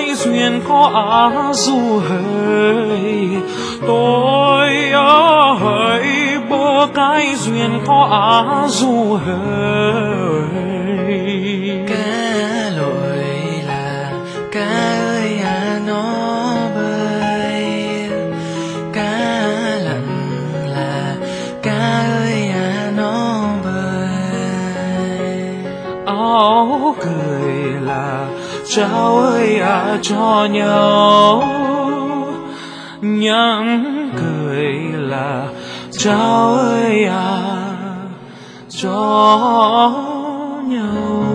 cái duyên có dù hơi tôi ơi bơ cái duyên có dù hơi cá lội là cá ơi à nó bơi, cá lặn là cá ơi à nó bơi. áo cười là trao ơi à cho nhau, nhắn cười là trao ơi à cho nhau.